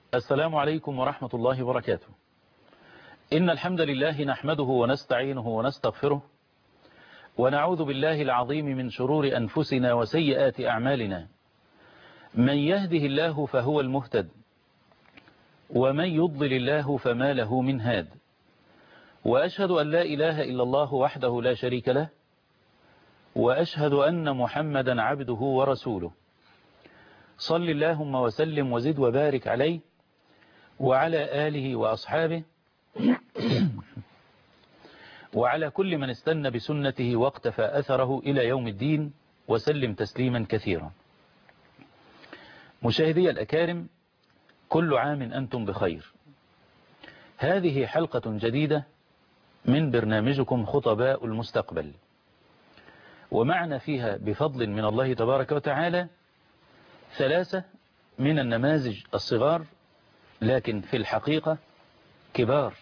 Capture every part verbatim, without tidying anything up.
السلام عليكم ورحمة الله وبركاته. إن الحمد لله نحمده ونستعينه ونستغفره ونعوذ بالله العظيم من شرور أنفسنا وسيئات أعمالنا. من يهده الله فهو المهتد ومن يضلل الله فما له من هاد، وأشهد أن لا إله إلا الله وحده لا شريك له، وأشهد أن محمدا عبده ورسوله. صل اللهم وسلم وزد وبارك عليه وعلى آله وأصحابه وعلى كل من استنى بسنته واقتفى أثره إلى يوم الدين وسلم تسليما كثيرا. مشاهدي الأكارم، كل عام أنتم بخير. هذه حلقة جديدة من برنامجكم خطباء المستقبل، ومعنا فيها بفضل من الله تبارك وتعالى ثلاثة من النماذج الصغار، لكن في الحقيقة كبار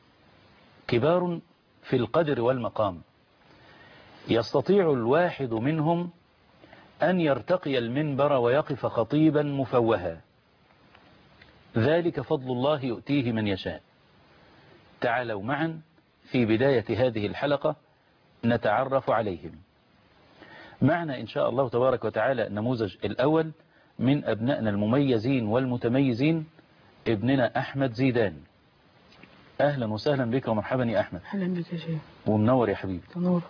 كبار في القدر والمقام. يستطيع الواحد منهم أن يرتقي المنبر ويقف خطيبا مفوها، ذلك فضل الله يؤتيه من يشاء. تعالوا معا في بداية هذه الحلقة نتعرف عليهم. معنا إن شاء الله تبارك وتعالى النموذج الأول من أبنائنا المميزين والمتميزين، ابننا أحمد زيدان. أهلا وسهلا بك ومرحبا يا أحمد. أهلا بك يا شيخ. ومنور يا حبيبي. تنور.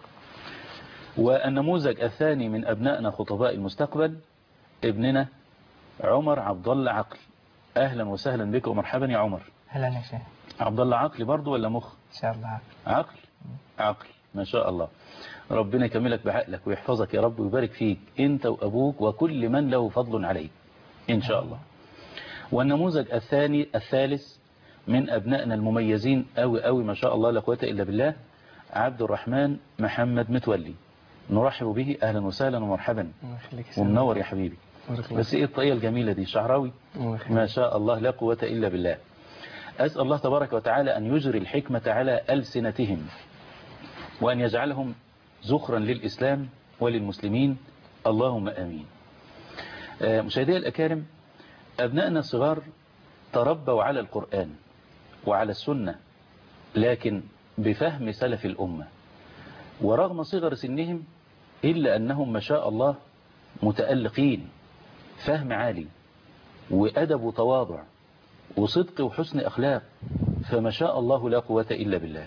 والنموذج الثاني من أبنائنا خطباء المستقبل، ابننا عمر عبد الله عقل. أهلا وسهلا بك ومرحبا يا عمر. أهلا يا شيخ. عبد الله عقل برضو ولا مخ؟ إن شاء الله عقل. عقل عقل ما شاء الله. ربنا يكملك بعقلك ويحفظك يا رب ويبارك فيك أنت وأبوك وكل من له فضل عليك إن شاء الله. والنموذج الثاني الثالث من أبنائنا المميزين أوي أوي ما شاء الله لا قوة إلا بالله، عبد الرحمن محمد متولي. نرحب به. أهلا وسهلا ومرحبا ومنور يا حبيبي. بس إيه الطاقية الجميلة دي؟ شعراوي ما شاء الله لا قوة إلا بالله. أسأل الله تبارك وتعالى أن يجري الحكمة على ألسنتهم وأن يجعلهم زخرا للإسلام وللمسلمين، اللهم آمين. مشاهدي الأكارم، أبنائنا الصغار تربوا على القرآن وعلى السنة، لكن بفهم سلف الأمة، ورغم صغر سنهم إلا أنهم ما شاء الله متألقين، فهم عالي وأدب وتواضع وصدق وحسن أخلاق، فما شاء الله لا قوة إلا بالله.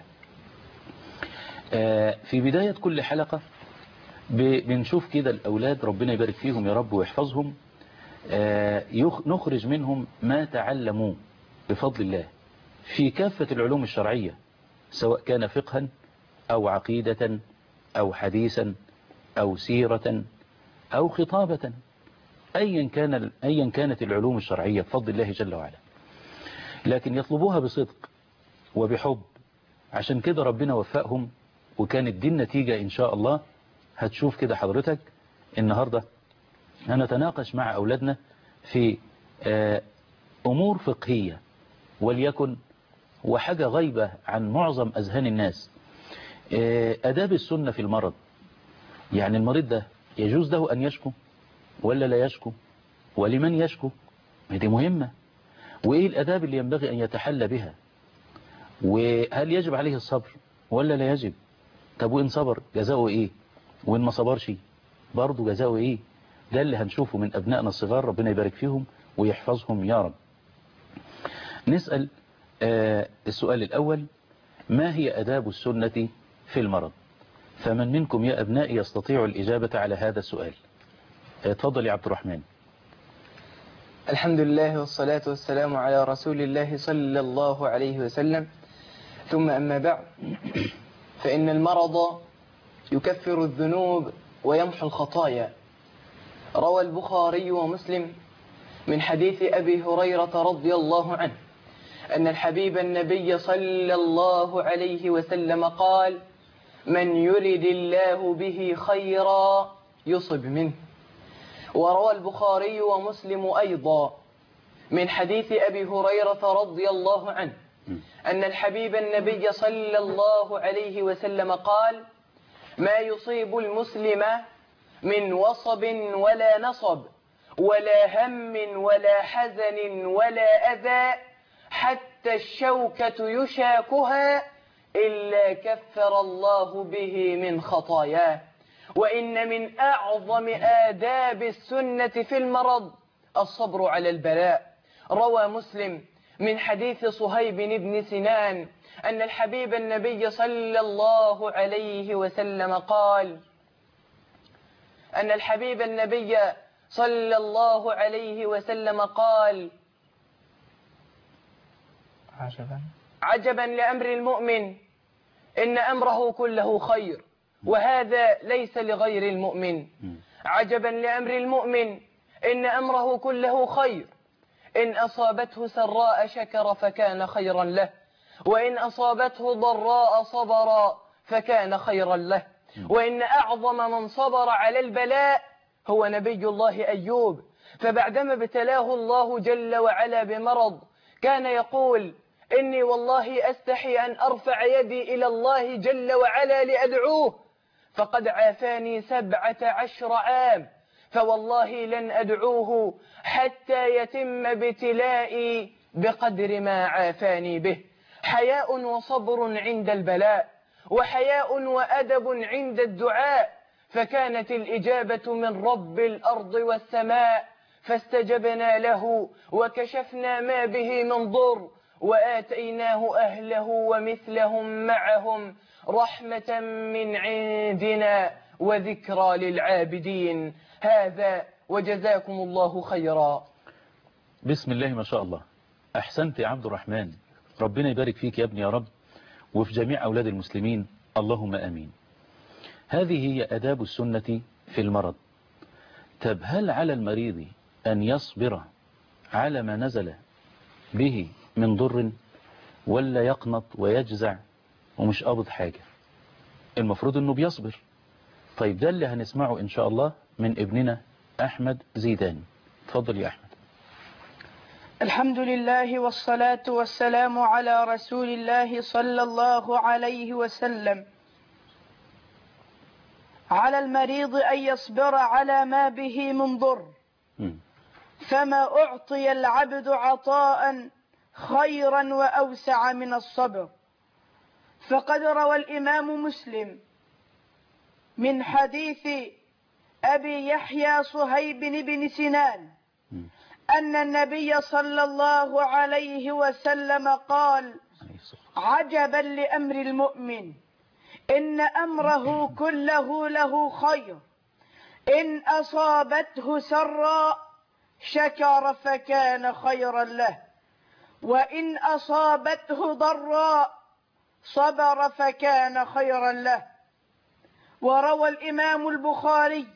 في بداية كل حلقة بنشوف كده الأولاد ربنا يبارك فيهم يا رب ويحفظهم، نخرج منهم ما تعلموا بفضل الله في كافة العلوم الشرعية، سواء كان فقها أو عقيدة أو حديثا أو سيرة أو خطابة، أيا كان أيا كانت العلوم الشرعية بفضل الله جل وعلا، لكن يطلبوها بصدق وبحب. عشان كده ربنا وفقهم وكانت دي النتيجة إن شاء الله. هتشوف كده حضرتك النهاردة هنتناقش مع أولادنا في أمور فقهية، وليكن وحاجة غيبة عن معظم أذهان الناس، أداب السنة في المرض. يعني المريض ده يجوز له أن يشكو ولا لا يشكو، ولمن يشكو؟ دي مهمة. وإيه الأداب اللي ينبغي أن يتحلى بها، وهل يجب عليه الصبر ولا لا يجب؟ طب وإن صبر جزاؤه إيه، وإن ما صبرش برضه جزاؤه إيه؟ ده اللي هنشوفه من أبنائنا الصغار، ربنا يبارك فيهم ويحفظهم يا رب. نسأل آه السؤال الأول: ما هي أداب السنة في المرض؟ فمن منكم يا أبنائي يستطيع الإجابة على هذا السؤال؟ اتفضل يا عبد الرحمن. الحمد لله والصلاة والسلام على رسول الله صلى الله عليه وسلم، ثم أما بعد، فإن المرض يكفر الذنوب ويمحو الخطايا. روى البخاري ومسلم من حديث أبي هريرة رضي الله عنه أن الحبيب النبي صلى الله عليه وسلم قال: من يرد الله به خيرا يصب منه. وروى البخاري ومسلم أيضا من حديث أبي هريرة رضي الله عنه أن الحبيب النبي صلى الله عليه وسلم قال: ما يصيب المسلم من وصب ولا نصب ولا هم ولا حزن ولا أذى حتى الشوكة يشاكها إلا كفر الله به من خطاياه. وإن من أعظم آداب السنة في المرض الصبر على البلاء. روى مسلم من حديث صهيب بن سنان أن الحبيب النبي صلى الله عليه وسلم قال أن الحبيب النبي صلى الله عليه وسلم قال عجبا عجبا لأمر المؤمن إن أمره كله خير وهذا ليس لغير المؤمن. عجبا لأمر المؤمن إن أمره كله خير، إن أصابته سراء شكر فكان خيرا له، وإن أصابته ضراء صبر فكان خيرا له. وإن أعظم من صبر على البلاء هو نبي الله أيوب، فبعدما ابتلاه الله جل وعلا بمرض كان يقول إني والله أستحي أن أرفع يدي إلى الله جل وعلا لأدعوه فقد عافاني سبعة عشر عام، فوالله لن أدعوه حتى يتم ابتلائي بقدر ما عافاني به. حياء وصبر عند البلاء، وحياء وأدب عند الدعاء، فكانت الإجابة من رب الأرض والسماء فاستجبنا له وكشفنا ما به من ضر وآتيناه أهله ومثلهم معهم رحمة من عندنا وذكرى للعابدين. هذا وجزاكم الله خيرا. بسم الله ما شاء الله. أحسنت يا عبد الرحمن، ربنا يبارك فيك يا ابني يا رب وفي جميع أولاد المسلمين، اللهم آمين. هذه هي أداب السنة في المرض. طب هل على المريض أن يصبر على ما نزل به من ضر ولا يقنط ويجزع ومش قابض حاجة؟ المفروض أنه بيصبر. طيب ده اللي هنسمعه إن شاء الله من ابننا أحمد زيدان. تفضل يا أحمد. الحمد لله والصلاة والسلام على رسول الله صلى الله عليه وسلم. على المريض أن يصبر على ما به من ضر، فما أعطي العبد عطاء خيرا وأوسع من الصبر. فقد روى الإمام مسلم من حديث أبي يحيى صهيب بن سنان أن النبي صلى الله عليه وسلم قال عجبا لأمر المؤمن إن أمره كله له خير، إن أصابته سراء شكر فكان خيرا له، وإن أصابته ضراء صبر فكان خيرا له. وروى الإمام البخاري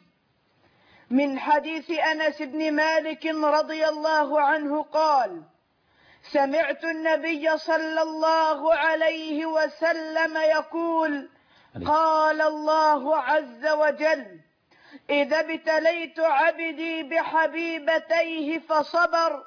من حديث أنس بن مالك رضي الله عنه قال سمعت النبي صلى الله عليه وسلم يقول قال الله عز وجل إذا ابتليت عبدي بحبيبتيه فصبر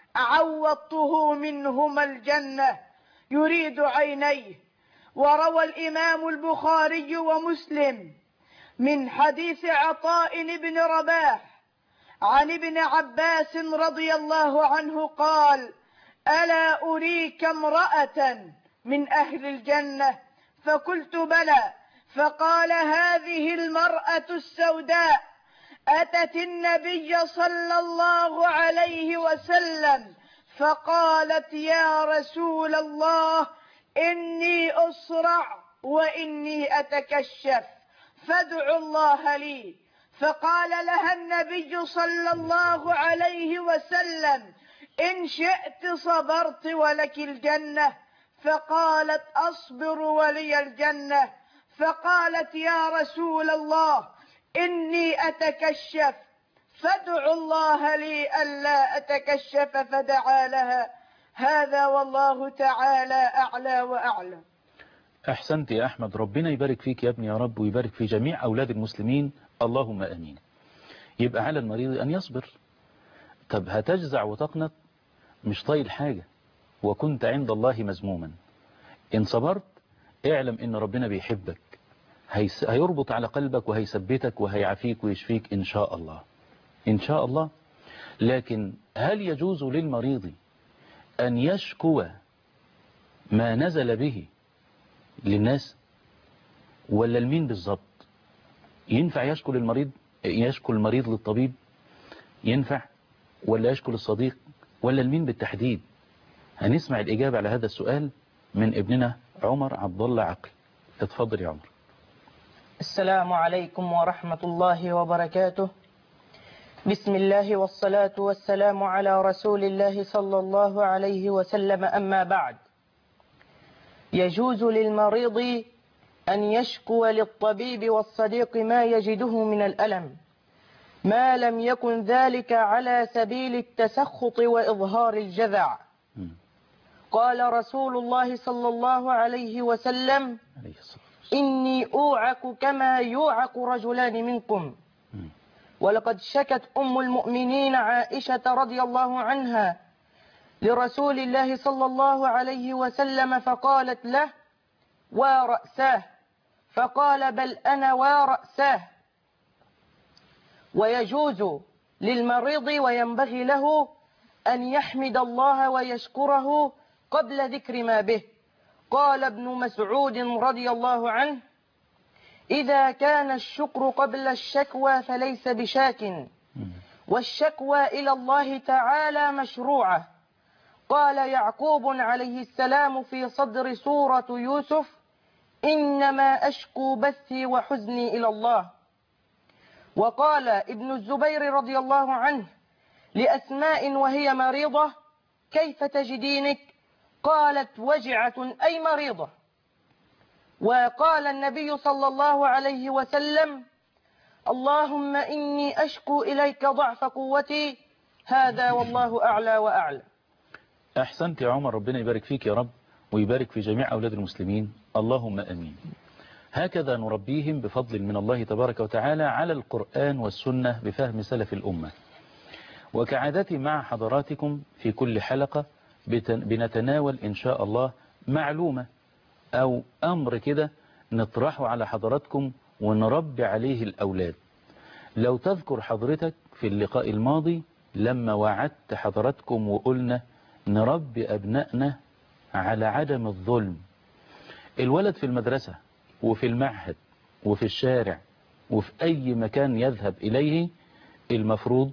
عوضته منهما الجنة يريد عينيه. وروى الإمام البخاري ومسلم من حديث عطاء بن رباح عن ابن عباس رضي الله عنه قال ألا أريك امرأة من أهل الجنة؟ فقلت بلى. فقال هذه المرأة السوداء أتت النبي صلى الله عليه وسلم فقالت يا رسول الله إني أصرع وإني أتكشف فادع الله لي. فقال لها النبي صلى الله عليه وسلم إن شئت صبرت ولك الجنة. فقالت أصبر ولي الجنة. فقالت يا رسول الله إني أتكشف فادع الله لي ألا أتكشف فدعا لها. هذا والله تعالى أعلى وأعلم. أحسنت يا أحمد، ربنا يبارك فيك يا ابني يا رب ويبارك في جميع أولاد المسلمين، اللهم آمين. يبقى على المريض أن يصبر. طب هتجزع وتقنط؟ مش طايل حاجة، وكنت عند الله مذموما. إن صبرت اعلم إن ربنا بيحبك، هيربط على قلبك وهيثبتك وهيعافيك ويشفيك إن شاء الله إن شاء الله. لكن هل يجوز للمريض أن يشكو ما نزل به للناس ولا المين بالضبط؟ ينفع يشكو للمريض، يشكو المريض للطبيب ينفع، ولا يشكو للصديق، ولا المين بالتحديد؟ هنسمع الإجابة على هذا السؤال من ابننا عمر عبد الله عقل. اتفضل يا عمر. السلام عليكم ورحمة الله وبركاته. بسم الله والصلاة والسلام على رسول الله صلى الله عليه وسلم، أما بعد. يجوز للمريض أن يشكو للطبيب والصديق ما يجده من الألم، ما لم يكن ذلك على سبيل التسخط وإظهار الجذع. قال رسول الله صلى الله عليه وسلم: إني أوعك كما يوعك رجلان منكم. ولقد شكت أم المؤمنين عائشة رضي الله عنها لرسول الله صلى الله عليه وسلم فقالت له: ورأساه، فقال: بل أنا ورأساه. ويجوز للمريض وينبغي له أن يحمد الله ويشكره قبل ذكر ما به. قال ابن مسعود رضي الله عنه: إذا كان الشكر قبل الشكوى فليس بشاك، والشكوى إلى الله تعالى مشروعة. قال يعقوب عليه السلام في صدر سورة يوسف: إنما أشكو بثي وحزني إلى الله. وقال ابن الزبير رضي الله عنه لأسماء وهي مريضة: كيف تجدينك؟ قالت: وجعة أي مريضة. وقال النبي صلى الله عليه وسلم: اللهم إني أشكو إليك ضعف قوتي. هذا والله أعلى وأعلى. أحسنت يا عمر، ربنا يبارك فيك يا رب ويبارك في جميع أولاد المسلمين، اللهم أمين. هكذا نربيهم بفضل من الله تبارك وتعالى على القرآن والسنة بفهم سلف الأمة. وكعادتي مع حضراتكم في كل حلقة بنتناول إن شاء الله معلومة أو أمر كده نطرحه على حضراتكم ونربي عليه الأولاد. لو تذكر حضرتك في اللقاء الماضي لما وعدت حضراتكم وقلنا نربي أبنائنا على عدم الظلم. الولد في المدرسة وفي المعهد وفي الشارع وفي أي مكان يذهب إليه المفروض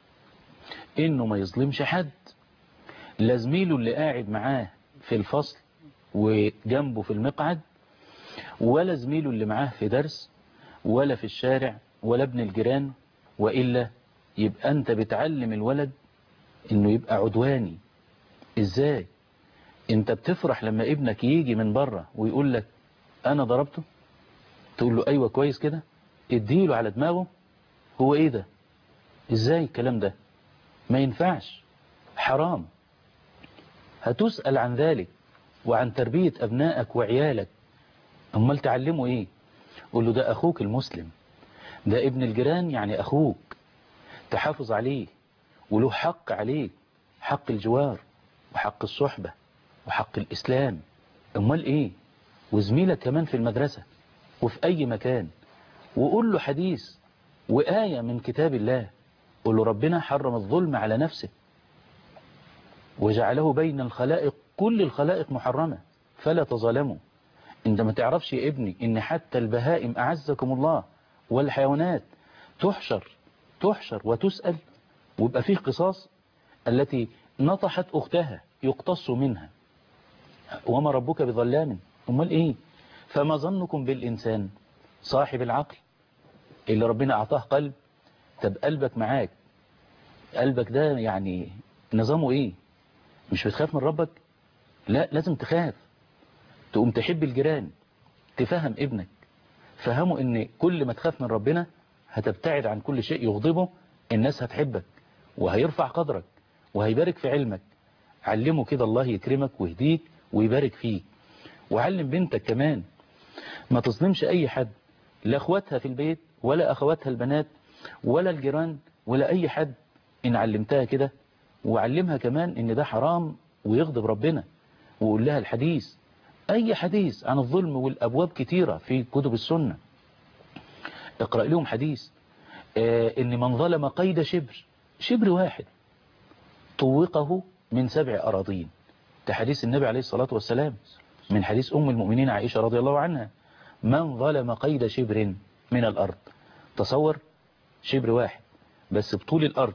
إنه ما يظلمش حد. لا زميله اللي قاعد معاه في الفصل وجنبه في المقعد، ولا زميله اللي معاه في درس، ولا في الشارع، ولا ابن الجيران، وإلا يبقى أنت بتعلم الولد إنه يبقى عدواني. إزاي؟ أنت بتفرح لما ابنك يجي من بره ويقول لك أنا ضربته؟ تقول له أيوة كويس كده، اديله على دماغه. هو إيه ده؟ إزاي الكلام ده؟ ما ينفعش، حرام. هتسأل عن ذلك وعن تربية أبنائك وعيالك. أمال تعلمه إيه؟ قول له ده أخوك المسلم، ده ابن الجيران يعني أخوك، تحافظ عليه وله حق عليك، حق الجوار وحق الصحبة وحق الإسلام. أمال إيه؟ وزميلك كمان في المدرسة وفي أي مكان. وقول له حديث وآية من كتاب الله. قول له ربنا حرم الظلم على نفسه وجعله بين الخلائق، كل الخلائق محرمة فلا تظلموا. انت ما تعرفش يا ابني ان حتى البهائم أعزكم الله والحيوانات تحشر تحشر وتسأل ويبقى فيه قصاص. التي نطحت أختها يقتص منها، وما ربك بظلام. امال ايه؟ فما ظنكم بالإنسان صاحب العقل اللي ربنا أعطاه قلب. طب قلبك معاك، قلبك ده يعني نظامه ايه؟ مش بتخاف من ربك؟ لا، لازم تخاف. تقوم تحب الجيران، تفهم ابنك، فهمه ان كل ما تخاف من ربنا هتبتعد عن كل شيء يغضبه. الناس هتحبك وهيرفع قدرك وهيبارك في علمك. علمه كده الله يكرمك ويهديك ويبارك فيك. وعلم بنتك كمان ما تظلمش اي حد، لا اخواتها في البيت ولا اخواتها البنات ولا الجيران ولا اي حد. ان علمتها كده وعلمها كمان ان ده حرام ويغضب ربنا. وقول لها الحديث، اي حديث عن الظلم، والابواب كتيرة في كتب السنة. اقرأ لهم حديث آه ان من ظلم قيد شبر، شبر واحد طوقه من سبع أراضين. ده حديث النبي عليه الصلاة والسلام من حديث أم المؤمنين عائشة رضي الله عنها: من ظلم قيد شبر من الأرض. تصور شبر واحد بس بطول الأرض،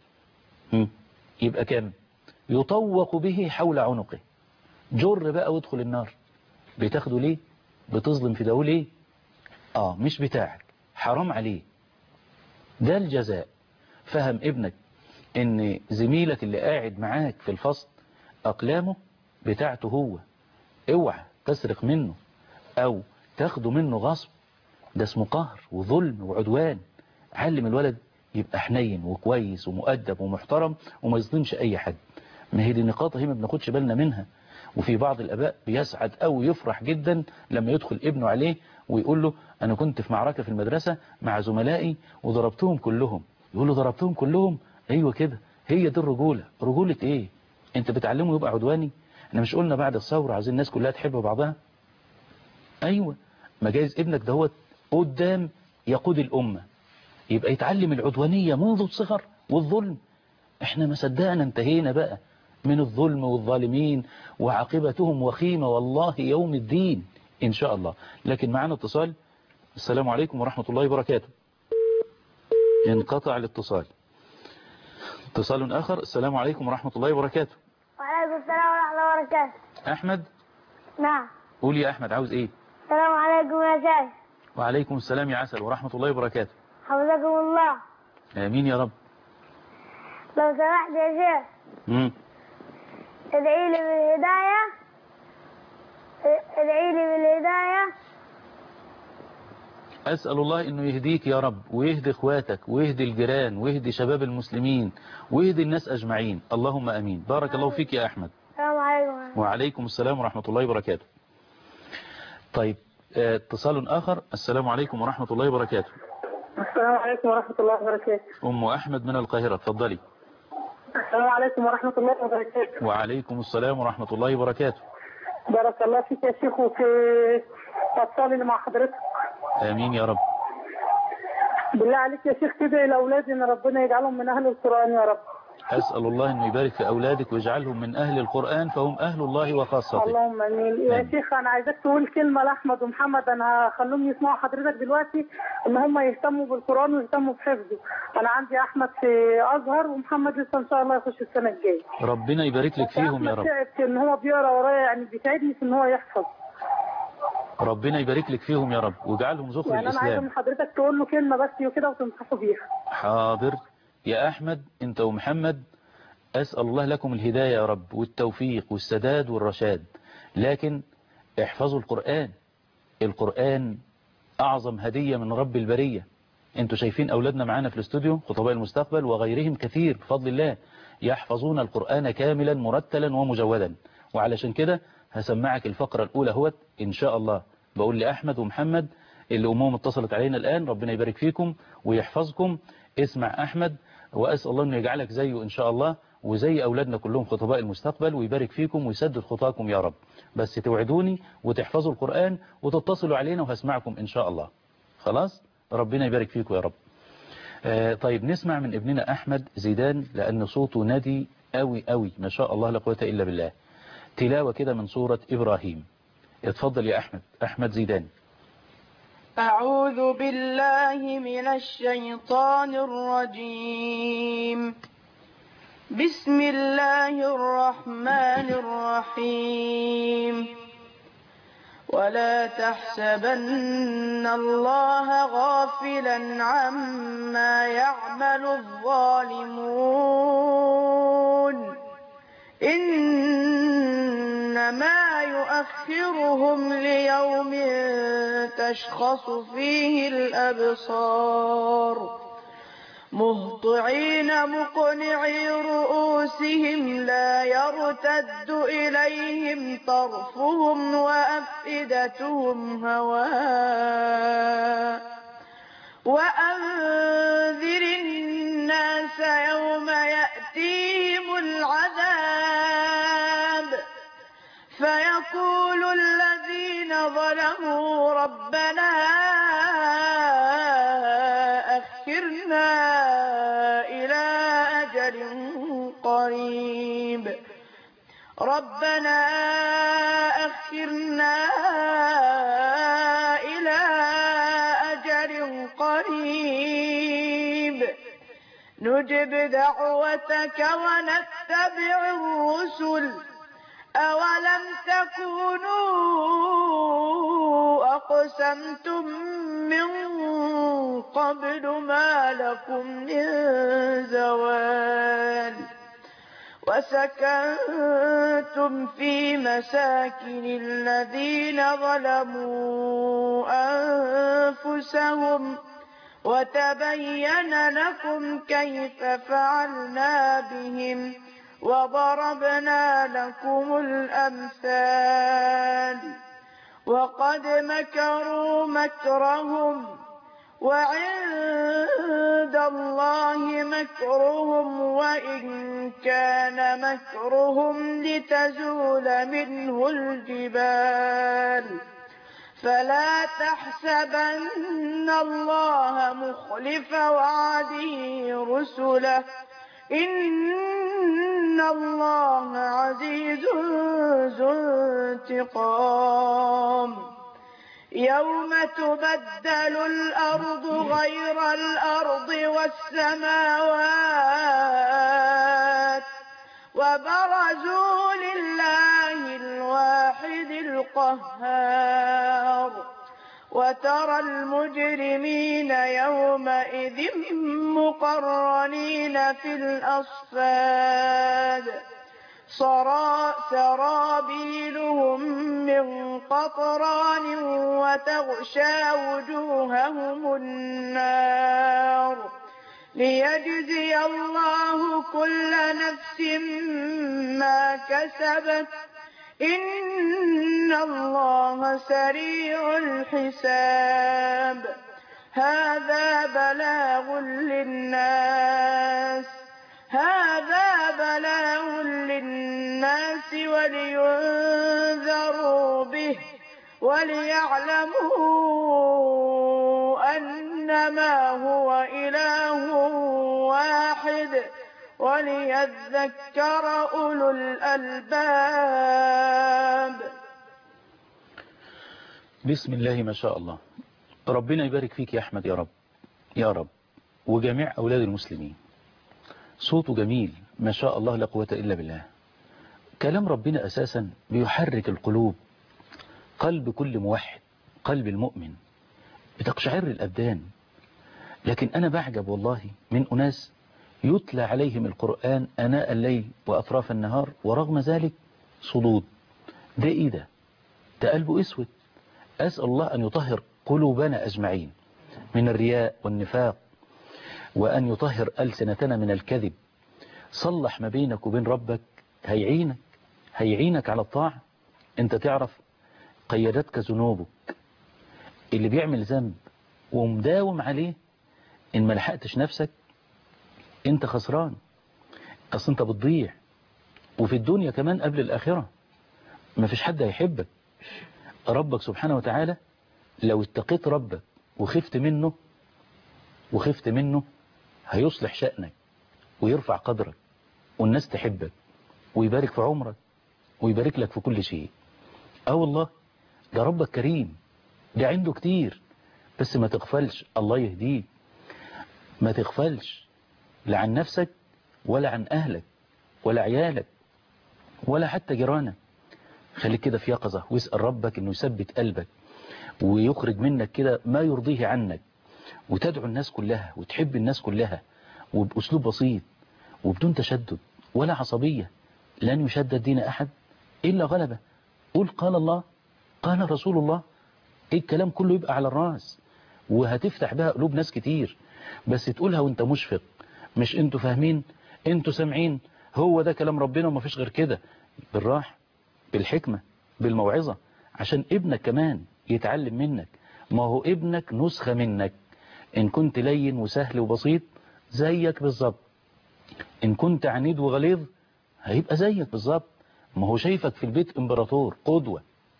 يبقى كام؟ يطوق به حول عنقه. جر بقى وادخل النار. بتاخده ليه؟ بتظلم في ده ليه؟ آه مش بتاعك، حرام عليه. ده الجزاء. فهم ابنك ان زميلك اللي قاعد معاك في الفصل أقلامه بتاعته هو، اوعى تسرق منه أو تاخده منه غصب. ده اسمه قهر وظلم وعدوان. علم الولد يبقى حنين وكويس ومؤدب ومحترم وما يظلمش أي حد. ما هي دي نقاط هي ما بناخدش بالنا منها. وفي بعض الآباء بيسعد أو يفرح جدا لما يدخل ابنه عليه ويقول له أنا كنت في معركة في المدرسة مع زملائي وضربتهم كلهم. يقول له ضربتهم كلهم؟ أيوة كده، هي دي الرجولة. رجولة إيه؟ أنت بتعلمه يبقى عدواني؟ احنا مش قلنا بعد الثورة عايزين الناس كلها تحب بعضها؟ أيوة، ما جايز ابنك دهوت قدام يقود الأمة يبقى يتعلم العدوانية منذ الصغر والظلم. احنا ما صدقنا انتهينا بقى من الظلم والظالمين وعاقبتهم وخيمة والله يوم الدين إن شاء الله. لكن معنا اتصال. السلام عليكم ورحمة الله وبركاته. انقطع الاتصال. اتصال آخر. السلام عليكم ورحمة الله وبركاته. وعليكم السلام ورحمة الله وبركاته. أحمد. نعم. قول يا أحمد، عاوز إيه؟ السلام عليكم يا شيخ. وعليكم السلام يا عسل ورحمة الله وبركاته. حفظكم الله. آمين يا رب. لو سمحت يا شيخ مم. ادعي لي بالهداية، ادعي لي بالهداية. أسأل الله إنه يهديك يا رب ويهدي إخواتك ويهدي الجيران ويهدي شباب المسلمين ويهدي الناس أجمعين، اللهم أمين. بارك الله فيك يا أحمد. السلام عليكم. وعليكم السلام ورحمة الله وبركاته. طيب اتصال آخر. السلام عليكم ورحمة الله وبركاته. السلام عليكم ورحمة الله وبركاته. أم أحمد من القاهرة، تفضلي. السلام عليكم ورحمة الله وبركاته. وعليكم السلام ورحمة الله وبركاته. بارك الله فيك يا شيخ وفي الأطفال اللي مع حضرتك. آمين يا رب. بالله عليك يا شيخ كده الأولاد إن ربنا يجعلهم من أهل القرآن يا رب. أسأل الله أنه يبارك في أولادك ويجعلهم من أهل القرآن فهم أهل الله وخاصته. اللهم آمين. يا شيخ أنا عايزك تقول كلمة لأحمد ومحمد، أنا هخليهم يسمعوا حضرتك دلوقتي إن هم يهتموا بالقرآن ويهتموا بحفظه. أنا عندي أحمد في أزهر ومحمد لسه إن شاء الله يخش السنة الجاية. ربنا يبارك لك فيهم يا رب. تعبت إن هو بيقرأ ورايا يعني بيساعدني في إن هو يحفظ. ربنا يبارك لك فيهم يا رب ويجعلهم ذخر يعني الإسلام. أنا عايز من حضرتك تقول له كلمة بس وكده وتنصحوا بيها. حاضر يا أحمد أنت ومحمد، أسأل الله لكم الهداية يا رب والتوفيق والسداد والرشاد. لكن احفظوا القرآن. القرآن أعظم هدية من رب البرية. انتوا شايفين أولادنا معانا في الاستوديو خطباء المستقبل وغيرهم كثير بفضل الله يحفظون القرآن كاملا مرتلا ومجودا. وعلشان كده هسمعك الفقرة الأولى هوت إن شاء الله. بقول لأحمد ومحمد اللي أمهم اتصلت علينا الآن ربنا يبارك فيكم ويحفظكم. اسمع أحمد وأسأل الله أنه يجعلك زيه إن شاء الله وزي أولادنا كلهم خطباء المستقبل ويبارك فيكم ويسدد خطاكم يا رب. بس توعدوني وتحفظوا القرآن وتتصلوا علينا وهسمعكم إن شاء الله. خلاص ربنا يبارك فيكم يا رب. آه طيب نسمع من ابننا أحمد زيدان لأن صوته نادي قوي قوي ما شاء الله لا قوة إلا بالله. تلاوة كده من سورة إبراهيم. اتفضل يا أحمد. أحمد زيدان. أعوذ بالله من الشيطان الرجيم. بسم الله الرحمن الرحيم. ولا تحسبن الله غافلا عما يعمل الظالمون إنما يؤخرهم ليوم تشخص فيه الأبصار مهطعين مقنعي رؤوسهم لا يرتد إليهم طرفهم وأفئدتهم هواء وأنذر الناس يوم يأتيهم العذاب فيقول الذين ظلموا ربنا أخرنا إلى أجل قريب ربنا أخرنا إلى أجل قريب نجب دعوتك ونتبع الرسل أولم تكونوا أقسمتم من قبل ما لكم من زوال وسكنتم في مساكن الذين ظلموا أنفسهم وتبين لكم كيف فعلنا بهم وضربنا لكم الأمثال وقد مكروا مكرهم وعند الله مكرهم وإن كان مكرهم لتزول منه الجبال فلا تحسبن الله مخلف وعده رسله إن الله عزيز ذو انتقام يوم تبدل الأرض غير الأرض والسماوات وبرزوا لله الواحد القهار وترى المجرمين يومئذ مقرنين في الأصفاد سرابيلهم من قطران وتغشى وجوههم النار ليجزي الله كل نفس ما كسبت إن الله سريع الحساب هذا بلاغ للناس هذا بلاغ للناس ولينذروا به وليعلموا أنما هو إله واحد وليذكر أولو الألباب. بسم الله ما شاء الله. ربنا يبارك فيك يا أحمد يا رب يا رب وجميع أولاد المسلمين. صوته جميل ما شاء الله لا قوة إلا بالله. كلام ربنا أساسا بيحرك القلوب، قلب كل موحد، قلب المؤمن بتقشعر الأبدان. لكن أنا بعجب والله من أناس يتلى عليهم القرآن أناء الليل وأطراف النهار ورغم ذلك صدود. ده إيه ده؟ ده قلبه أسود. أسأل الله أن يطهر قلوبنا أجمعين من الرياء والنفاق، وأن يطهر ألسنتنا من الكذب. صلح ما بينك وبين ربك هيعينك هيعينك على الطاعة. انت تعرف قيادتك ذنوبك. اللي بيعمل ذنب ومداوم عليه إن ما لحقتش نفسك انت خسران. اصل انت بتضيع، وفي الدنيا كمان قبل الآخرة ما فيش حد هيحبك. ربك سبحانه وتعالى لو اتقيت ربك وخفت منه وخفت منه هيصلح شأنك ويرفع قدرك والناس تحبك ويبارك في عمرك ويبارك لك في كل شيء. اه والله ده ربك كريم، ده عنده كتير، بس ما تغفلش. الله يهديك. ما تغفلش لا عن نفسك ولا عن أهلك ولا عيالك ولا حتى جيرانك. خليك كده في يقظة واسأل ربك انه يثبت قلبك ويخرج منك كده ما يرضيه عنك، وتدعو الناس كلها وتحب الناس كلها وبأسلوب بسيط وبدون تشدد ولا عصبية. لن يشدد دين أحد إلا غلبه. قول قال الله قال رسول الله. إيه الكلام كله يبقى على الراس، وهتفتح بها قلوب ناس كتير. بس تقولها وانت مشفق، مش انتوا فاهمين انتوا سامعين هو ده كلام ربنا وما فيش غير كده. بالراحة بالحكمة بالموعظة عشان ابنك كمان يتعلم منك. ما هو ابنك نسخة منك. إن كنت لين وسهل وبسيط زيك بالظبط، إن كنت عنيد وغليظ هيبقى زيك بالظبط. ما هو شايفك في البيت امبراطور قدوة،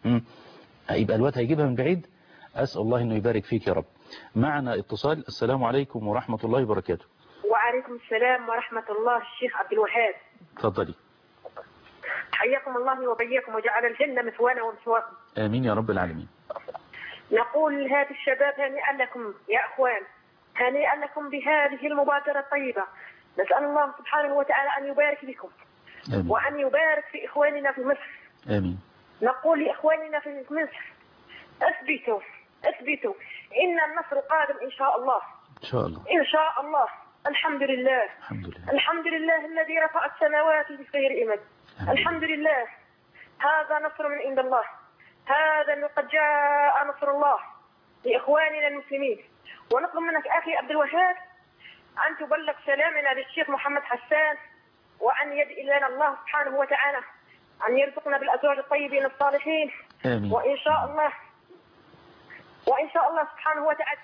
هيبقى الوقت هيجيبها من بعيد. أسأل الله إنه يبارك فيك يا رب. معنا اتصال. السلام عليكم ورحمة الله وبركاته. وعليكم السلام ورحمة الله. الشيخ عبد الوهاب. تفضلي. حياكم الله وبياكم وجعل الجنة مثوانا ومثواكم. آمين يا رب العالمين. نقول لهذه الشباب هنيئا لكم يا أخوان، هنيئا لكم بهذه المبادرة الطيبة. نسأل الله سبحانه وتعالى أن يبارك بكم. آمين. وأن يبارك في إخواننا في مصر. آمين. نقول لإخواننا في مصر أثبتوا أثبتوا إن النصر قادم إن شاء الله. إن شاء الله. إن شاء الله. الحمد لله. الحمد لله. الحمد لله الذي رفع السماوات بغير إمد. الحمد لله. هذا نصر من عند الله. هذا قد جاء نصر الله لإخواننا المسلمين. ونطلب منك أخي عبد الوهاب أن تبلغ سلامنا للشيخ محمد حسان، وأن يدعي لنا الله سبحانه وتعالى أن يرزقنا بالأزواج الطيبين الصالحين. آمين. وإن شاء الله وإن شاء الله سبحانه وتعالى.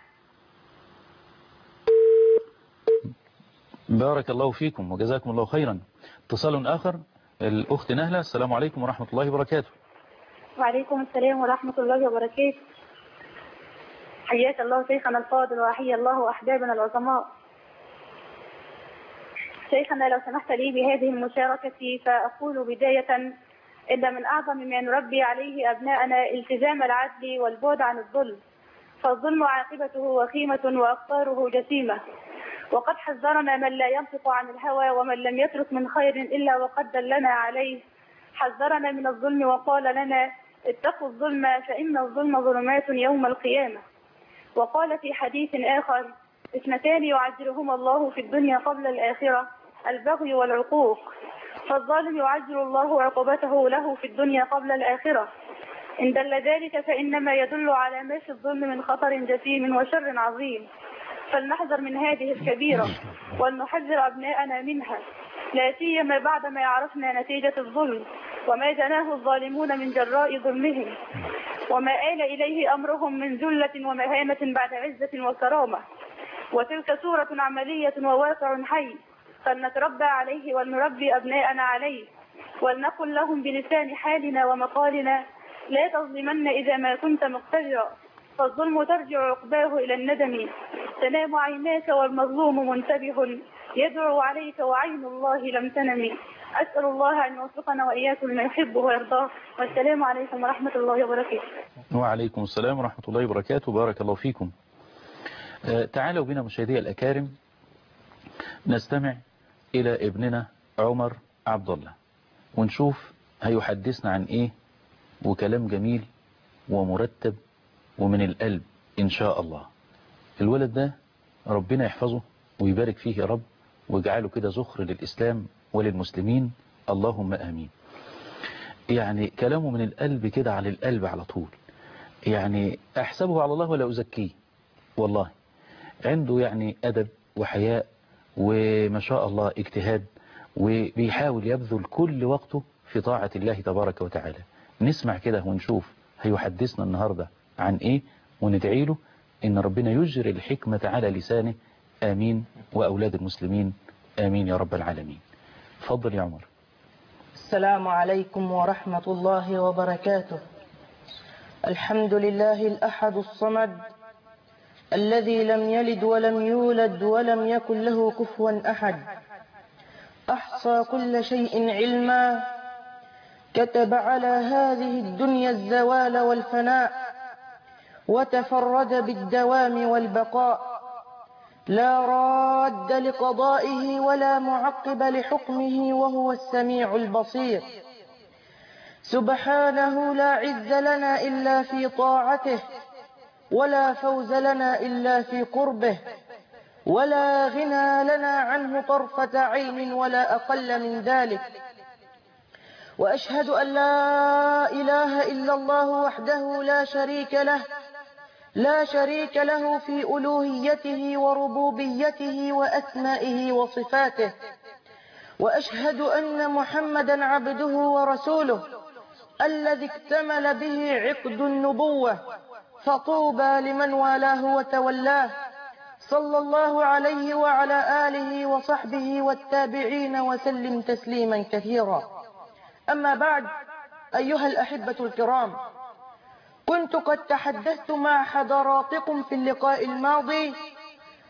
بارك الله فيكم وجزاكم الله خيرا. اتصال آخر، الأخت نهلة. السلام عليكم ورحمة الله وبركاته. وعليكم السلام ورحمة الله وبركاته. حياك الله شيخنا الفاضل، وحيا الله أحبابنا العظماء. شيخنا لو سمحت لي بهذه المشاركة، فأقول بداية إن من أعظم ما نربي عليه أبناءنا التزام العدل والبعد عن الظلم، فالظلم عاقبته وخيمة وأخطاره جسيمة. وقد حذرنا من لا ينطق عن الهوى ومن لم يترك من خير إلا وقد دلنا عليه. حذرنا من الظلم وقال لنا اتقوا الظلم فإن الظلم ظلمات يوم القيامة. وقال في حديث آخر اثنتان يعجلهما الله في الدنيا قبل الآخرة، البغي والعقوق. فالظالم يعجل الله عقوبته له في الدنيا قبل الآخرة. إن دل ذلك فإنما يدل على ما في الظلم من خطر جسيم وشر عظيم. فلنحذر من هذه الكبيرة ولنحذر أبناءنا منها، لا سيما بعدما عرفنا نتيجة الظلم وما جناه الظالمون من جراء ظلمهم، وما آل إليه أمرهم من ذلة ومهانة بعد عزة وكرامة. وتلك صورة عملية وواقع حي، فلنتربى عليه ولنربي أبناءنا عليه، ولنقل لهم بلسان حالنا ومقالنا لا تظلمن إذا ما كنت مقتدرا، فالظلم ترجع عقباه إلى الندم. تنام عيناك والمظلوم منتبه يدعو عليك وعين الله لم تنم. أسأل الله أن يوفقنا وإياكم لما يحبه ويرضاه. والسلام عليكم ورحمة الله وبركاته. وعليكم السلام ورحمة الله وبركاته. بارك الله فيكم. آه تعالوا بنا مشاهدي الأكارم نستمع إلى ابننا عمر عبد الله، ونشوف هيحدثنا عن إيه، وكلام جميل ومرتب ومن القلب إن شاء الله. الولد ده ربنا يحفظه ويبارك فيه يا رب، ويجعله كده زخر للإسلام وللمسلمين، اللهم آمين. يعني كلامه من القلب كده على القلب على طول، يعني أحسبه على الله ولا أزكيه، والله عنده يعني أدب وحياء وما شاء الله اجتهاد، وبيحاول يبذل كل وقته في طاعة الله تبارك وتعالى. نسمع كده ونشوف هيحدثنا النهاردة عن إيه، وندعي له إن ربنا يجري الحكمة على لسانه. آمين. وأولاد المسلمين آمين يا رب العالمين. تفضل يا عمر. السلام عليكم ورحمة الله وبركاته. الحمد لله الأحد الصمد الذي لم يلد ولم يولد ولم يكن له كفوا أحد. أحصى كل شيء علما، كتب على هذه الدنيا الزوال والفناء، وتفرد بالدوام والبقاء، لا راد لقضائه ولا معقب لحكمه، وهو السميع البصير. سبحانه لا عز لنا إلا في طاعته، ولا فوز لنا إلا في قربه، ولا غنى لنا عنه طرفة عين ولا أقل من ذلك. وأشهد أن لا إله إلا الله وحده لا شريك له لا شريك له في ألوهيته وربوبيته وأسمائه وصفاته. وأشهد أن محمدا عبده ورسوله الذي اكتمل به عقد النبوة، فطوبى لمن والاه وتولاه. صلى الله عليه وعلى آله وصحبه والتابعين وسلم تسليما كثيرا. أما بعد، أيها الأحبة الكرام، كنت قد تحدثت مع حضراتكم في اللقاء الماضي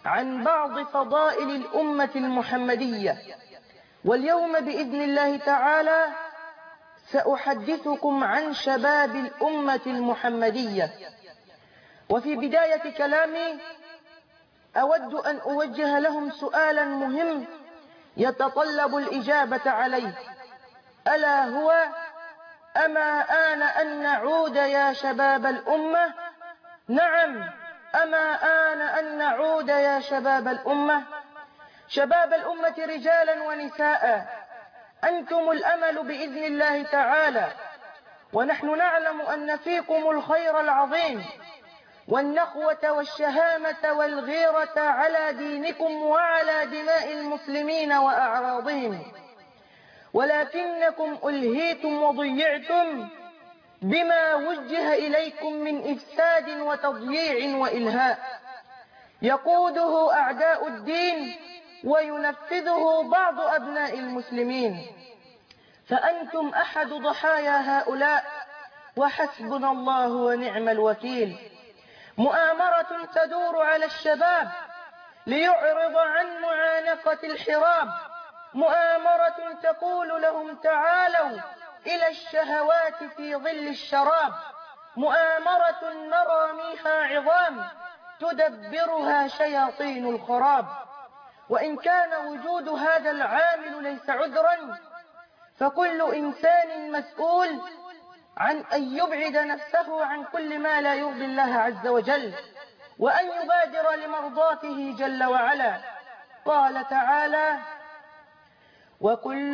عن بعض فضائل الأمة المحمدية. واليوم بإذن الله تعالى سأحدثكم عن شباب الأمة المحمدية. وفي بداية كلامي أود أن أوجه لهم سؤالا مهم يتطلب الإجابة عليه، ألا هو: أما آن أن نعود يا شباب الأمة؟ نعم، أما آن أن نعود يا شباب الأمة؟ شباب الأمة رجالا ونساء، أنتم الأمل بإذن الله تعالى، ونحن نعلم أن فيكم الخير العظيم والنخوة والشهامة والغيرة على دينكم وعلى دماء المسلمين وأعراضهم، ولكنكم ألهيتم وضيعتم بما وجه إليكم من إفساد وتضييع وإلهاء يقوده أعداء الدين وينفذه بعض أبناء المسلمين، فأنتم أحد ضحايا هؤلاء، وحسبنا الله ونعم الوكيل. مؤامرة تدور على الشباب ليعرض عن معانقة الحراب، مؤامرة تقول لهم تعالوا إلى الشهوات في ظل الشراب، مؤامرة مراميها عظام تدبرها شياطين الخراب. وإن كان وجود هذا العامل ليس عذرا، فكل إنسان مسؤول عن أن يبعد نفسه عن كل ما لا يرضي الله عز وجل، وأن يبادر لمرضاته جل وعلا. قال تعالى: وكل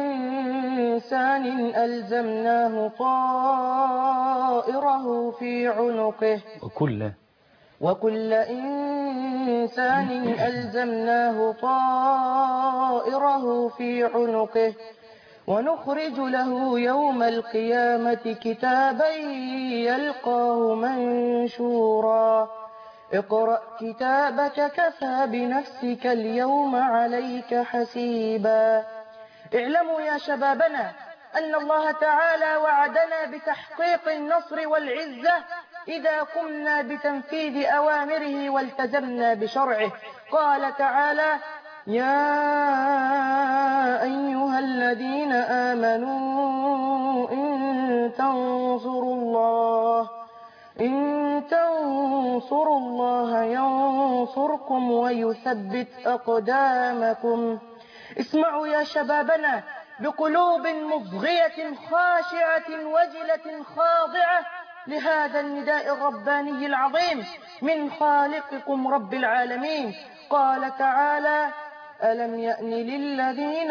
إنسان ألزمناه طائره في عنقه وكل وكل إنسان ألزمناه طائره في عنقه ونخرج له يوم القيامة كتابا يلقاه منشورا اقرأ كتابك كفى بنفسك اليوم عليك حسيبا. اعلموا يا شبابنا أن الله تعالى وعدنا بتحقيق النصر والعزة إذا قمنا بتنفيذ أوامره والتزمنا بشرعه. قال تعالى: يا أيها الذين آمنوا إن تنصروا الله إن تنصروا الله ينصركم ويثبت أقدامكم. اسمعوا يا شبابنا بقلوب مصغية خاشعة وجلة خاضعة لهذا النداء الرباني العظيم من خالقكم رب العالمين. قال تعالى: ألم يأن للذين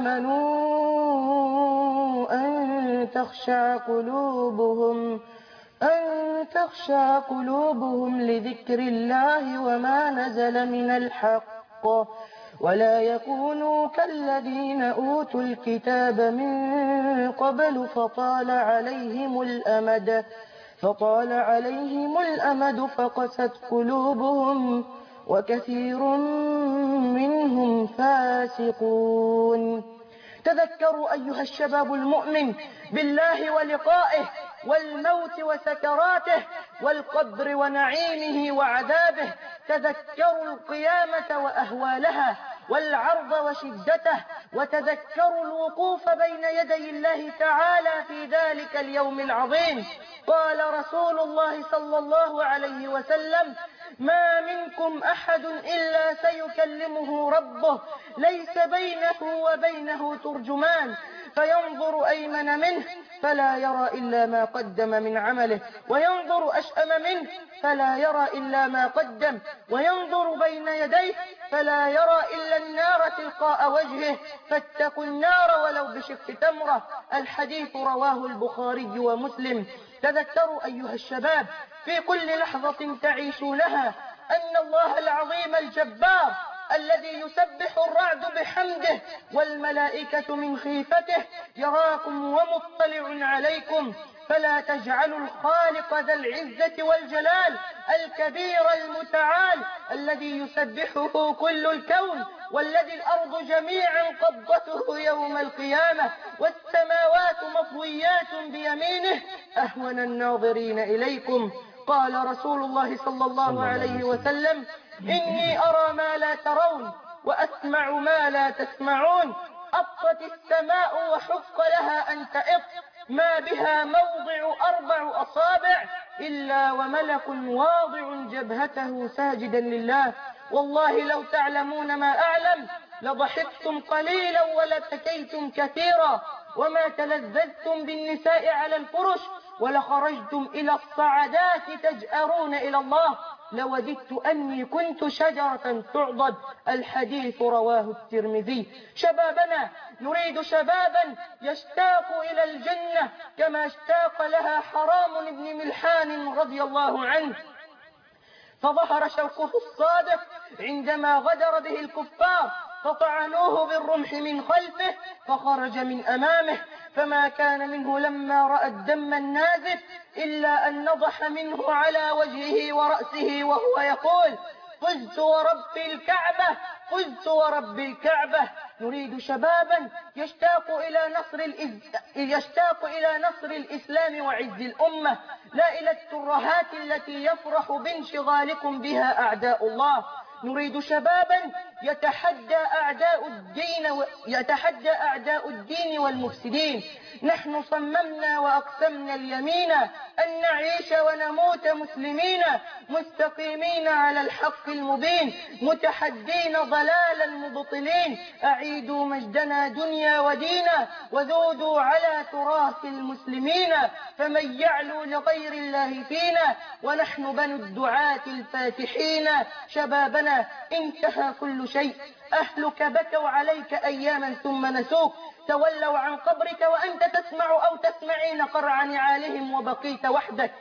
آمنوا أن تخشع قلوبهم أن تخشع قلوبهم لذكر الله وما نزل من الحق ولا يكونوا كالذين أوتوا الكتاب من قبل فطال عليهم الأمد فطال عليهم الأمد فقست قلوبهم وكثير منهم فاسقون. تذكروا أيها الشباب المؤمن بالله ولقائه والموت وسكراته والقبر ونعيمه وعذابه. تذكروا القيامة وأهوالها والعرض وشدته، وتذكروا الوقوف بين يدي الله تعالى في ذلك اليوم العظيم. قال رسول الله صلى الله عليه وسلم: ما منكم أحد إلا سيكلمه ربه ليس بينه وبينه ترجمان، فينظر أيمن منه فلا يرى إلا ما قدم من عمله، وينظر أشأم منه فلا يرى إلا ما قدم، وينظر بين يديه فلا يرى إلا النار تلقاء وجهه، فاتقوا النار ولو بشق تمرة. الحديث رواه البخاري ومسلم. تذكروا أيها الشباب في كل لحظة تعيشونها أن الله العظيم الجبار الذي يسبح الرعد بحمده والملائكة من خيفته يراكم ومطلع عليكم، فلا تجعلوا الخالق ذا العزة والجلال الكبير المتعال الذي يسبحه كل الكون والذي الأرض جميعا قبضته يوم القيامة والسماوات مطويات بيمينه أهون الناظرين إليكم. قال رسول الله صلى الله عليه وسلم: إني أرى ما لا ترون وأسمع ما لا تسمعون. أطت السماء وحق لها أن تئط، ما بها موضع أربع أصابع إلا وملك واضع جبهته ساجدا لله. والله لو تعلمون ما أعلم لضحكتم قليلا ولبكيتم كثيرا، وما تلذذتم بالنساء على الفرش ولخرجتم إلى الصعدات تجأرون إلى الله. لوددت أني كنت شجرة تعضد. الحديث رواه الترمذي. شبابنا نريد شبابا يشتاق إلى الجنة كما اشتاق لها حرام بن ملحان رضي الله عنه، فظهر شوقه الصادق عندما غدر به الكفار، فطعنوه بالرمح من خلفه فخرج من أمامه، فما كان منه لما رأى الدم النازف إلا أن نضح منه على وجهه ورأسه وهو يقول: فزت ورب الكعبة، فزت ورب الكعبة. نريد شبابا يشتاق إلى نصر الإز... يشتاق إلى نصر الإسلام وعز الأمة، لا إلى الترهات التي يفرح بانشغالكم بها أعداء الله. نريد شبابا يتحدى أعداء الدين و... يتحدى أعداء الدين والمفسدين. نحن صممنا وأقسمنا اليمين أن نعيش ونموت مسلمين مستقيمين على الحق المبين، متحدين ضلال المبطلين. أعيدوا مجدنا دنيا ودينا وذودوا على تراث المسلمين، فمن يعلو لغير الله فينا ونحن بنو الدعاة الفاتحين. شبابنا انتهى كل شيء، أهلك بكوا عليك أياما ثم نسوك، تولوا عن قبرك وأنت تسمع أو تسمعين قرع نعالهم وبقيت وحدك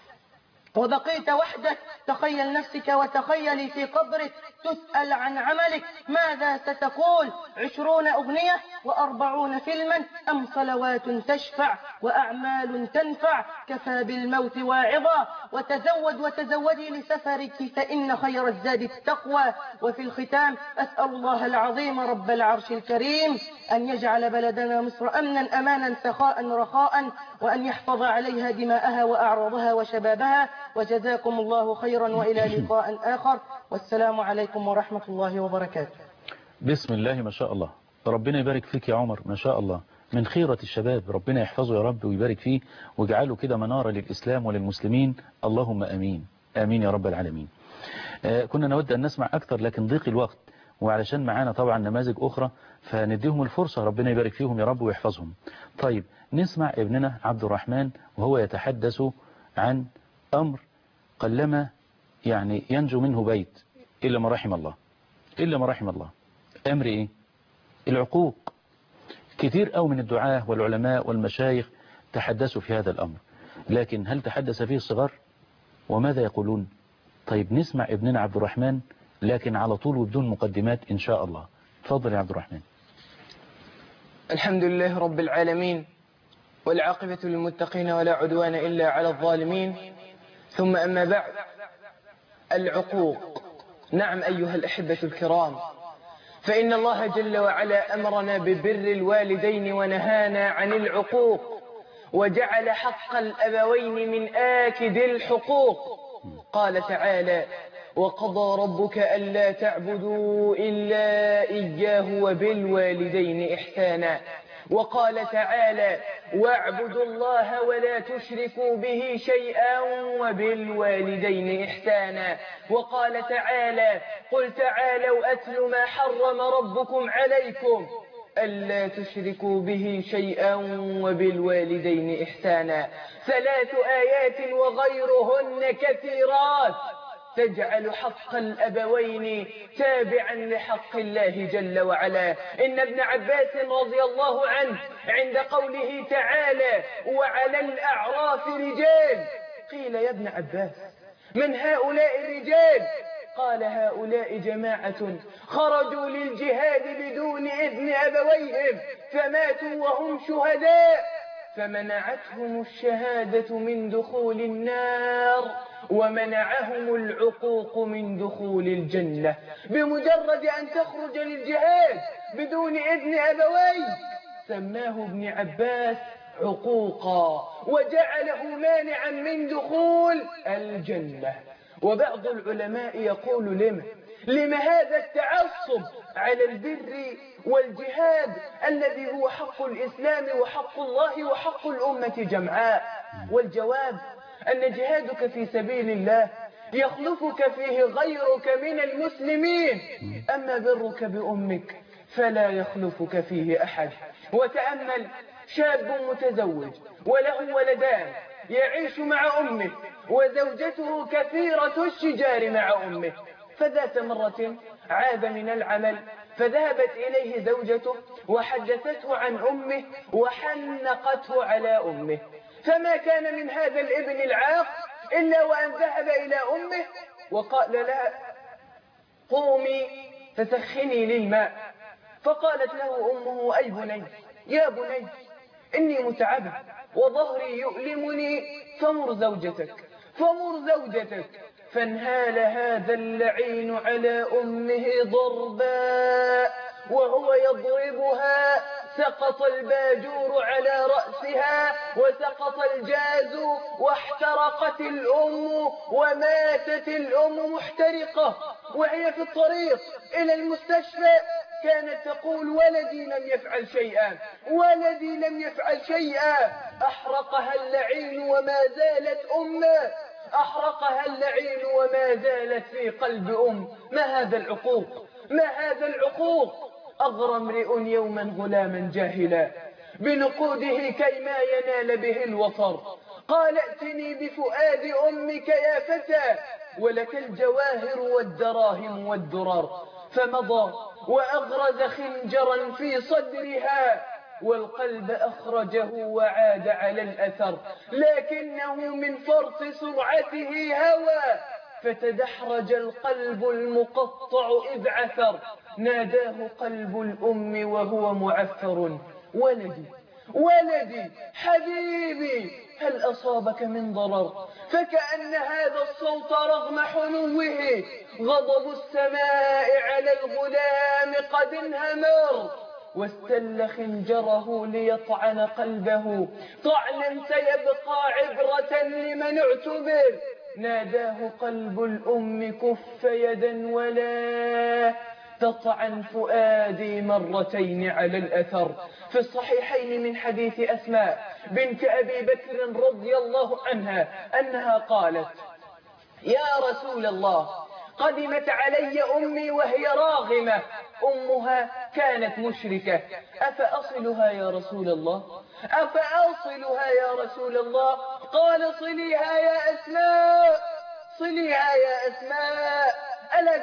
وبقيت وحدك. تخيل نفسك وتخيلي في قبرك تسأل عن عملك، ماذا ستقول؟ عشرون أغنية وأربعون فيلما أم صلوات تشفع وأعمال تنفع؟ كفى بالموت واعظا. وتزود وتزودي لسفرك فإن خير الزاد التقوى. وفي الختام أسأل الله العظيم رب العرش الكريم أن يجعل بلدنا مصر أمنا أمانا سخاء رخاء، وأن يحفظ عليها دماءها وأعراضها وشبابها. وجزاكم الله خيرا وإلى لقاء آخر، والسلام عليكم ورحمة الله وبركاته. بسم الله ما شاء الله، ربنا يبارك فيك يا عمر، ما شاء الله من خيرة الشباب، ربنا يحفظه يا رب ويبارك فيه ويجعله كده منارة للإسلام وللمسلمين، اللهم أمين آمين يا رب العالمين. آه كنا نود أن نسمع أكثر لكن ضيق الوقت، وعلشان معانا طبعا نماذج أخرى فنديهم الفرصة، ربنا يبارك فيهم يا رب ويحفظهم. طيب نسمع ابننا عبد الرحمن وهو يتحدث عن أمر قلما يعني ينجو منه بيت إلا ما رحم الله، إلا ما رحم الله. أمر إيه؟ العقوق. كثير أو من الدعاة والعلماء والمشايخ تحدثوا في هذا الأمر، لكن هل تحدث فيه الصغار؟ وماذا يقولون؟ طيب نسمع ابننا عبد الرحمن لكن على طول وبدون مقدمات إن شاء الله. تفضل يا عبد الرحمن. الحمد لله رب العالمين، والعاقبة للمتقين ولا عدوان إلا على الظالمين، ثم أما بعد. العقوق، نعم أيها الأحبة الكرام، فإن الله جل وعلا أمرنا ببر الوالدين ونهانا عن العقوق، وجعل حق الأبوين من آكد الحقوق. قال تعالى: وقضى ربك ألا تعبدوا إلا إياه وبالوالدين إحسانا. وقال تعالى: واعبدوا الله ولا تشركوا به شيئا وبالوالدين إحسانا. وقال تعالى: قل تعالوا أتل ما حرم ربكم عليكم ألا تشركوا به شيئا وبالوالدين إحسانا. ثلاث آيات وغيرهن كثيرات تجعل حق الأبوين تابعا لحق الله جل وعلا. إن ابن عباس رضي الله عنه عند قوله تعالى: وعلى الأعراف رجال، قيل يا ابن عباس من هؤلاء الرجال؟ قال: هؤلاء جماعة خرجوا للجهاد بدون إذن أبويهم فماتوا وهم شهداء، فمنعتهم الشهادة من دخول النار ومنعهم العقوق من دخول الجنة. بمجرد أن تخرج للجهاد بدون إذن أبوي سماه ابن عباس عقوقا وجعله مانعا من دخول الجنة. وبعض العلماء يقول لما لما هذا التعصب على البر والجهاد الذي هو حق الإسلام وحق الله وحق الأمة جمعاء؟ والجواب أن جهادك في سبيل الله يخلفك فيه غيرك من المسلمين، أما برك بأمك فلا يخلفك فيه أحد. وتأمل شاب متزوج وله ولدان يعيش مع أمه وزوجته كثيرة الشجار مع أمه، فذات مرة عاد من العمل فذهبت إليه زوجته وحدثته عن أمه وحنقته على أمه، فما كان من هذا الابن العاق إلا وأن ذهب إلى أمه وقال لها قومي فسخني للماء. فقالت له أمه أي بني يا بني إني متعبة وظهري يؤلمني فمر زوجتك فمر زوجتك. فانهال هذا اللعين على أمه ضربا وهو يضربها، سقط الباجور على رأسها وسقط الجاز واحترقت الأم وماتت الأم محترقة. وهي في الطريق إلى المستشفى كانت تقول ولدي لم يفعل شيئا ولدي لم يفعل شيئا. أحرقها اللعين وما زالت أمه أحرقها اللعين وما زالت في قلب أم. ما هذا العقوق ما هذا العقوق؟ أغرى امرئ يوما غلاما جاهلا بنقوده كيما ينال به الوطر، قال ائتني بفؤاد أمك يا فتى ولك الجواهر والدراهم والدرر. فمضى وأغرز خنجرا في صدرها والقلب أخرجه وعاد على الأثر، لكنه من فرط سرعته هوى فتدحرج القلب المقطع إذ عثر. ناداه قلب الأم وهو معفر ولدي ولدي حبيبي هل أصابك من ضرر؟ فكأن هذا الصوت رغم حنوه غضب السماء على الغلام قد انهمر، واستل خنجره ليطعن قلبه طعنا سيبقى عبرة لمن اعتبر. ناداه قلب الأم كف يدا ولا تطعن فؤادي مرتين على الأثر. في الصحيحين من حديث أسماء بنت أبي بكر رضي الله عنها أنها قالت يا رسول الله قدمت علي أمي وهي راغمة، أمها كانت مشركة، أفأصلها يا رسول الله أفأصلها يا رسول الله؟ قال صليها يا أسماء صليها يا أسماء. ألا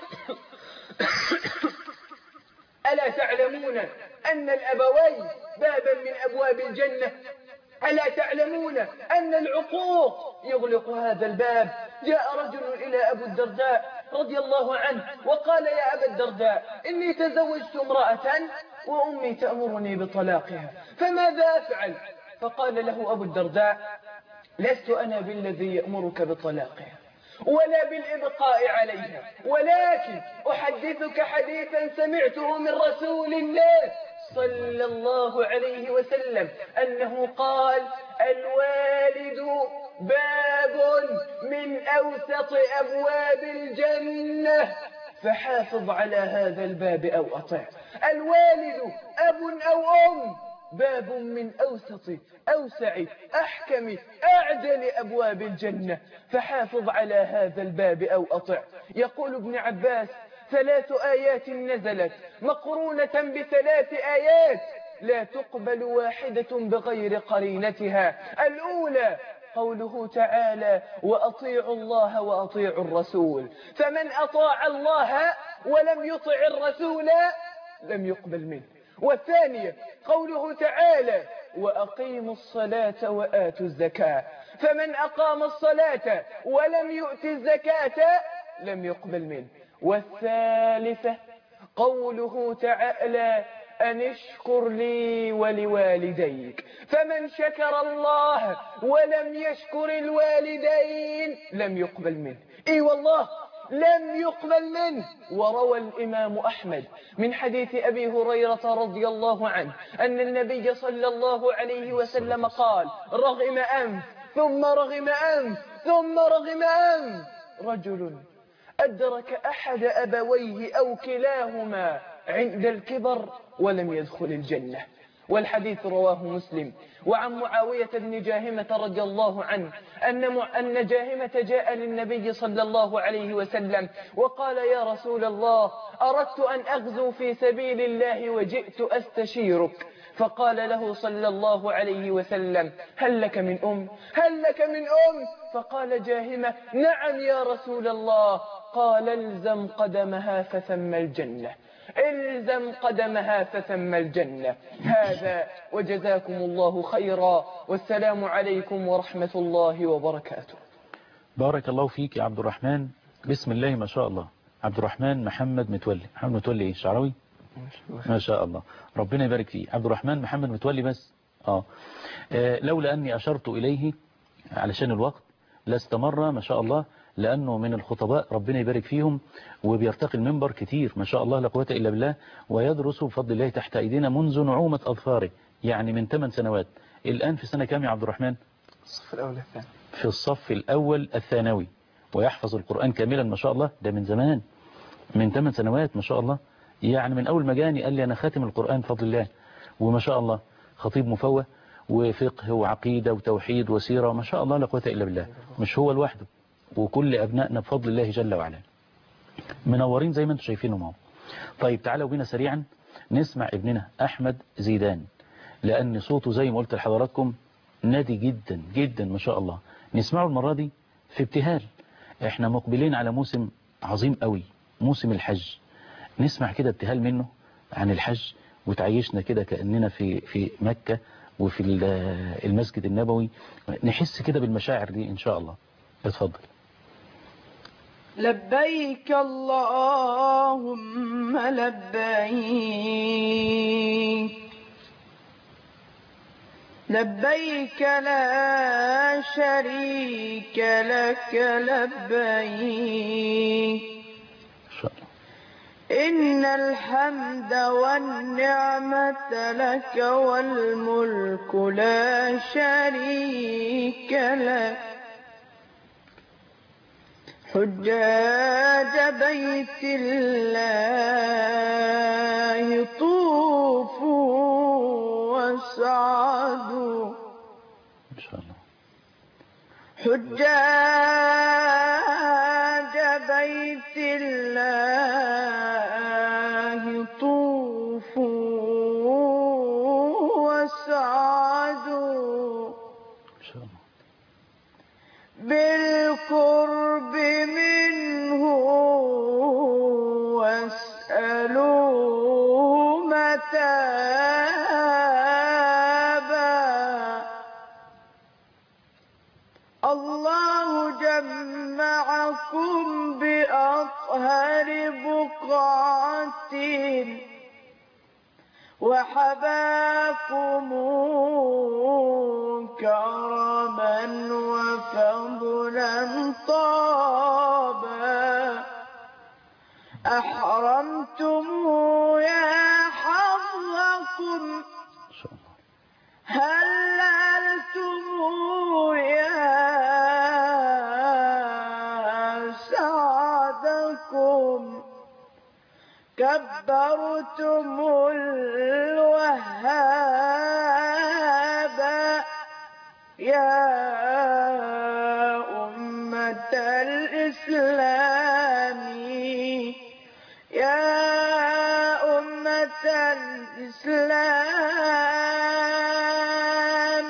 ألا تعلمون أن الأبوين بابا من أبواب الجنة؟ ألا تعلمون أن العقوق يغلق هذا الباب؟ جاء رجل إلى أبو الدرداء رضي الله عنه وقال يا أبا الدرداء إني تزوجت امرأة وأمي تأمرني بطلاقها فماذا أفعل؟ فقال له أبو الدرداء لست أنا بالذي يأمرك بطلاقها ولا بالإبقاء عليها، ولكن أحدثك حديثا سمعته من رسول الله صلى الله عليه وسلم أنه قال الوالد باب من أوسط أبواب الجنة فحافظ على هذا الباب أو أطع. الوالد أب أو أم باب من أوسط أوسع أحكم أعدل أبواب الجنة فحافظ على هذا الباب أو أطع. يقول ابن عباس ثلاث آيات نزلت مقرونة بثلاث آيات لا تقبل واحدة بغير قرينتها. الأولى قوله تعالى وأطيعوا الله وأطيعوا الرسول، فمن أطاع الله ولم يطع الرسول لم يقبل منه. والثانية قوله تعالى وأقيموا الصلاة وآتوا الزكاة، فمن أقام الصلاة ولم يؤت الزكاة لم يقبل منه. والثالثة قوله تعالى أن اشكر لي ولوالديك، فمن شكر الله ولم يشكر الوالدين لم يقبل منه. اي والله لم يقبل منه. وروى الإمام أحمد من حديث أبي هريرة رضي الله عنه أن النبي صلى الله عليه وسلم قال: رغم أنف ثم رغم أنف ثم رغم أنف رجل أدرك أحد أبويه أو كلاهما عند الكبر ولم يدخل الجنة. والحديث رواه مسلم. وعن معاوية بن جاهمة رضي الله عنه أن أن جاهمة جاء للنبي صلى الله عليه وسلم وقال: يا رسول الله، أردت أن أغزو في سبيل الله وجئت أستشيرك. فقال له صلى الله عليه وسلم: هل لك من أم؟ هل لك من أم؟ فقال جاهمة: نعم يا رسول الله. قال: الزم قدمها فثم الجنة، الزم قدمها فثم الجنة. هذا وجزاكم الله خيرا، والسلام عليكم ورحمة الله وبركاته. بارك الله فيك يا عبد الرحمن. بسم الله ما شاء الله. عبد الرحمن محمد متولي. محمد متولي ايه، شعراوي؟ ما شاء الله، ربنا يبارك فيه. عبد الرحمن محمد متولي بس آه. آه لولا أني أشرت إليه علشان الوقت لاستمر ما شاء الله، لأنه من الخطباء ربنا يبارك فيهم، وبيرتقي المنبر كتير ما شاء الله لا قوة إلا بالله، ويدرس بفضل الله تحت أيدينا منذ نعومة أظفاره، يعني من ثمان سنوات. الآن في سنة كام يا عبد الرحمن؟ الصف الأول الثاني. في الصف الأول الثانوي، ويحفظ القرآن كاملا ما شاء الله. ده من زمان، من ثمان سنوات ما شاء الله، يعني من أول ما جاني قال لي أنا خاتم القرآن بفضل الله، وما شاء الله خطيب مفوه وفقه وعقيدة وتوحيد وسيرة ما شاء الله لا قوة إلا بالله. مش هو لوحده، وكل أبنائنا بفضل الله جل وعلا منورين زي ما انتم شايفينهم اهو. طيب تعالوا بينا سريعا نسمع ابننا أحمد زيدان، لأن صوته زي ما قلت لحضراتكم نادي جدا جدا ما شاء الله. نسمعه المرة دي في ابتهال، احنا مقبلين على موسم عظيم قوي، موسم الحج. نسمع كده ابتهال منه عن الحج، وتعيشنا كده كأننا في في مكة وفي المسجد النبوي، نحس كده بالمشاعر دي إن شاء الله. اتفضل. لبيك اللهم لبيك، لبيك لا شريك لك لبيك، إن الحمد والنعمة لك والملك لا شريك لك. حجاج بيت الله طوفوا واسعدوا، إن شاء الله. حجاج بيت الله طوفوا واسعدوا، إن شاء الله. بالقرب منه واسألوا متابا. الله جمعكم بأطهر بقعة وحباكم كرما وفضلا طابا. أحرمتم يا حظكم، هللتم يا سعدكم، كبرتم الوهاب يا أمة الإسلام، يا أمة الإسلام.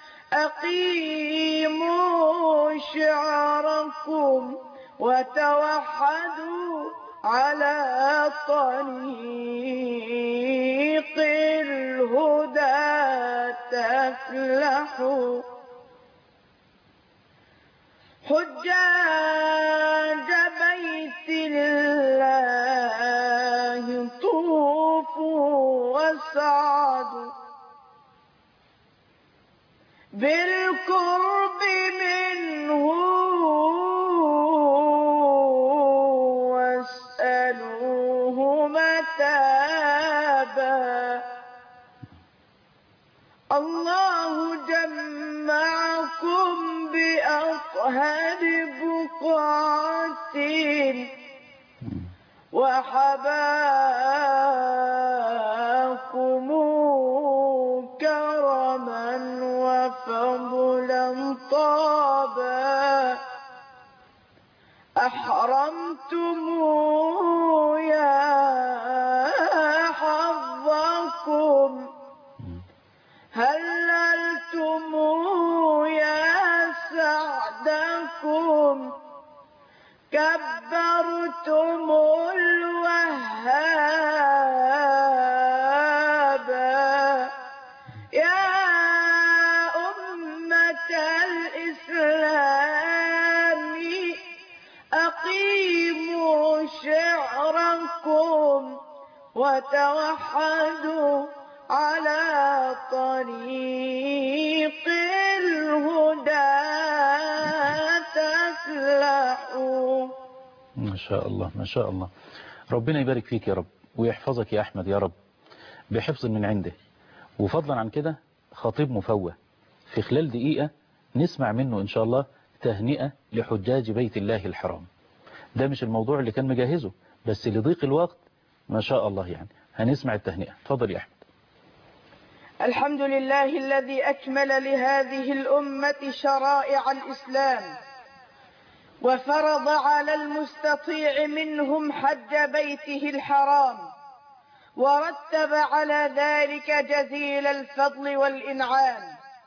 أقيموا شعركم وتوحدوا على طريق الهدى تفلحوا. حجاج بيت الله طوفوا واسعدوا، بالقرب منه متابا الله جمعكم بأطهر بقعة وحباكم كرما وفضلا طابا أحرمتم يا حظكم هللتم يا سعدكم كبرتم الوهاب يا أمة الإسلام أقيموا شعركم وتوحدوا على طريق الهدى تفلحوا. ما شاء الله ما شاء الله. ربنا يبارك فيك يا رب ويحفظك يا أحمد يا رب بحفظ من عنده. وفضلا عن كده خطيب مفوه في خلال دقيقة نسمع منه إن شاء الله تهنئة لحجاج بيت الله الحرام. ده مش الموضوع اللي كان مجهزه بس لضيق الوقت ما شاء الله يعني هنسمع التهنئة. تفضل يا أحمد. الحمد لله الذي أكمل لهذه الأمة شرائع الإسلام وفرض على المستطيع منهم حج بيته الحرام ورتب على ذلك جزيل الفضل والإنعام.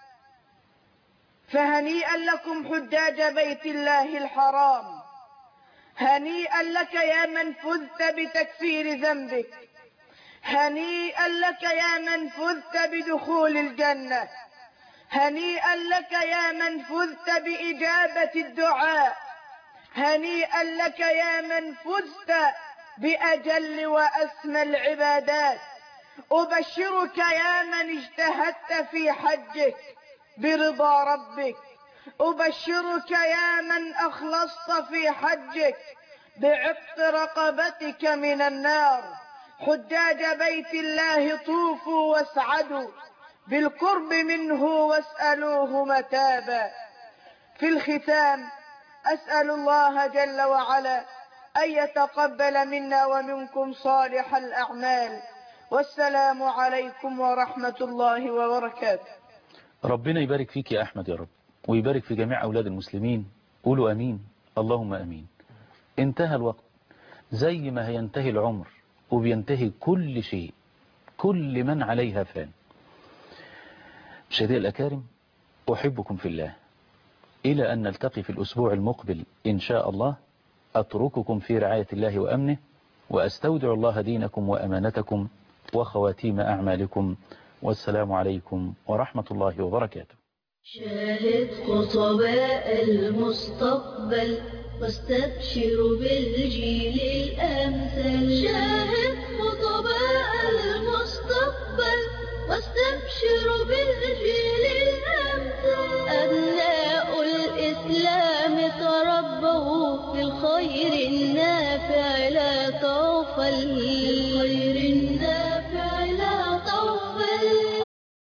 فهنيئا لكم حجاج بيت الله الحرام، هنيئا لك يا من فزت بتكفير ذنبك، هنيئا لك يا من فزت بدخول الجنة، هنيئا لك يا من فزت بإجابة الدعاء، هنيئا لك يا من فزت بأجل وأسمى العبادات. أبشرك يا من اجتهدت في حجك برضا ربك، أبشرك يا من أخلصت في حجك بعتق رقبتك من النار. حجاج بيت الله طوفوا واسعدوا بالقرب منه واسألوه متابا. في الختام أسأل الله جل وعلا أن يتقبل منا ومنكم صالح الأعمال، والسلام عليكم ورحمة الله وبركاته. ربنا يبارك فيك يا أحمد يا رب ويبارك في جميع أولاد المسلمين. قولوا أمين اللهم أمين. انتهى الوقت زي ما هينتهي العمر وبينتهي كل شيء، كل من عليها فان. مشاهدي الأكارم أحبكم في الله، إلى أن نلتقي في الأسبوع المقبل إن شاء الله. أترككم في رعاية الله وأمنه، وأستودع الله دينكم وأمانتكم وخواتيم أعمالكم، والسلام عليكم ورحمة الله وبركاته. شاهد خطباء المستقبل واستبشروا بالجيل الأمثل. شاهد خطباء المستقبل واستبشروا بالجيل الأمثل. أبناء الإسلام تربوا في الخير النافع لا طوفا.